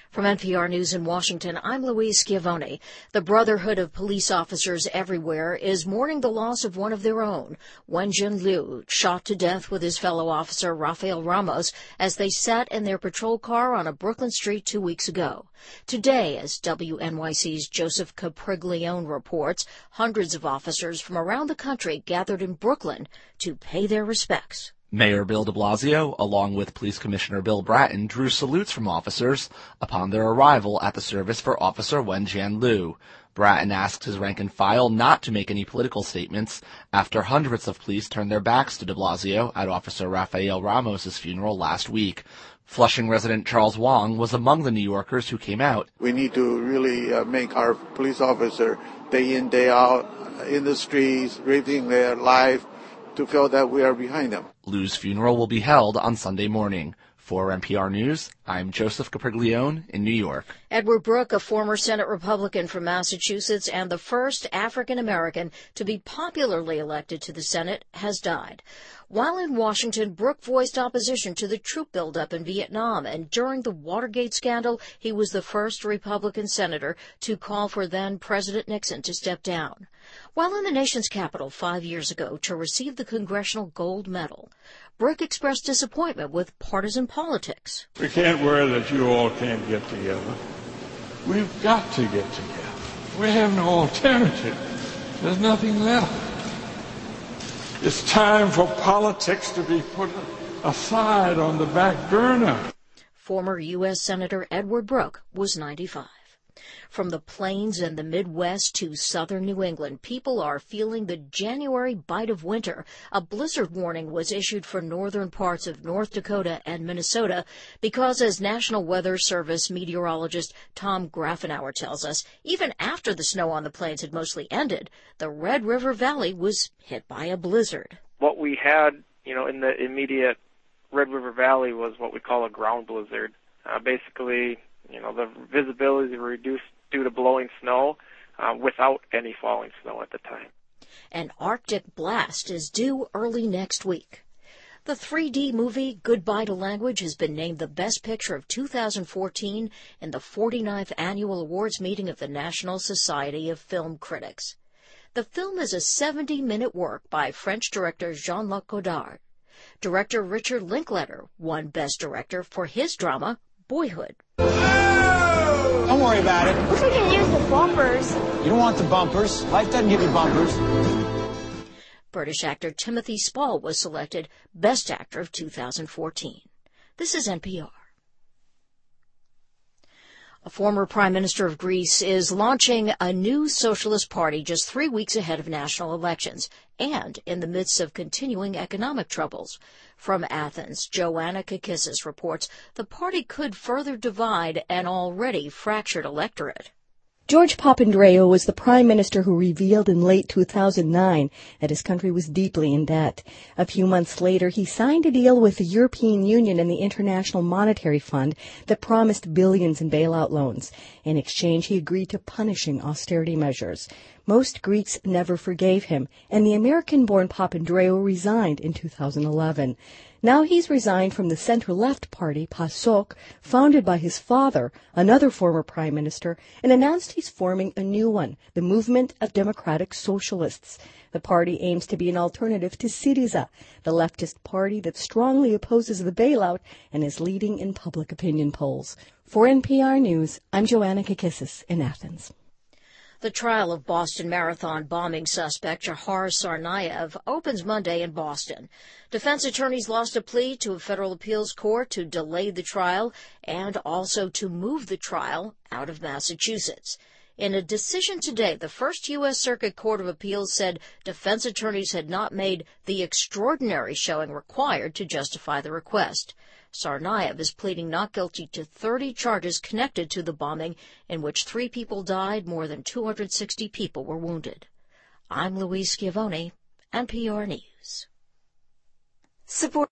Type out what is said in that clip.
From NPR News in Washington, I'm Louise Schiavone. The Brotherhood of Police Officers Everywhere is mourning the loss of one of their own, Wenjin Liu, shot to death with his fellow officer Rafael Ramos as they sat in their patrol car on a Brooklyn street 2 weeks ago. Today, as WNYC's Joseph Capriglione reports, hundreds of officers from around the country gathered in Brooklyn to pay their respects. Mayor Bill de Blasio, along with Police Commissioner Bill Bratton, drew salutes from officers upon their arrival at the service for Officer Wenjin Liu. Bratton asked his rank and file not to make any political statements after hundreds of police turned their backs to de Blasio at Officer Rafael Ramos' funeral last week. Flushing resident Charles Wong was among the New Yorkers who came out. We need to really make our police officer day in, day out in the streets, risking their life to feel that we are behind them. Liu's funeral will be held on Sunday morning. For NPR News, I'm Joseph Capriglione in New York. Edward Brooke, a former Senate Republican from Massachusetts and the first African-American to be popularly elected to the Senate, has died. While in Washington, Brooke voiced opposition to the troop buildup in Vietnam, and during the Watergate scandal, he was the first Republican senator to call for then-President Nixon to step down. While in the nation's capital 5 years ago to receive the Congressional Gold Medal, Brooke expressed disappointment with partisan politics. We can't worry that you all can't get together. We've got to get together. We have no alternative. There's nothing left. It's time for politics to be put aside on the back burner. Former U.S. Senator Edward Brooke was 95. From the plains and the Midwest to southern New England, people are feeling the January bite of winter. A blizzard warning was issued for northern parts of North Dakota and Minnesota because, as National Weather Service meteorologist Tom Grafenauer tells us, even after the snow on the plains had mostly ended, the Red River Valley was hit by a blizzard. What we had, in the immediate Red River Valley was what we call a ground blizzard. Basically, the visibility reduced due to blowing snow without any falling snow at the time. An Arctic blast is due early next week. The 3D movie Goodbye to Language has been named the Best Picture of 2014 in the 49th Annual Awards meeting of the National Society of Film Critics. The film is a 70-minute work by French director Jean-Luc Godard. Director Richard Linklater won Best Director for his drama, Boyhood. Don't worry about it. Wish we can use the bumpers. You don't want the bumpers. Life doesn't give you bumpers. British actor Timothy Spall was selected Best Actor of 2014. This is NPR. A former Prime Minister of Greece is launching a new socialist party just 3 weeks ahead of national elections and in the midst of continuing economic troubles. From Athens, Joanna Kakissis reports the party could further divide an already fractured electorate. George Papandreou was the prime minister who revealed in late 2009 that his country was deeply in debt. A few months later, he signed a deal with the European Union and the International Monetary Fund that promised billions in bailout loans. In exchange, he agreed to punishing austerity measures. Most Greeks never forgave him, and the American-born Papandreou resigned in 2011. Now he's resigned from the center-left party, PASOK, founded by his father, another former prime minister, and announced he's forming a new one, the Movement of Democratic Socialists. The party aims to be an alternative to Syriza, the leftist party that strongly opposes the bailout and is leading in public opinion polls. For NPR News, I'm Joanna Kakissis in Athens. The trial of Boston Marathon bombing suspect Jahar Tsarnaev opens Monday in Boston. Defense attorneys lost a plea to a federal appeals court to delay the trial and also to move the trial out of Massachusetts. In a decision today, the First U.S. Circuit Court of Appeals said defense attorneys had not made the extraordinary showing required to justify the request. Tsarnaev is pleading not guilty to 30 charges connected to the bombing, in which 3 people died, more than 260 people were wounded. I'm Louise Schiavone, NPR News.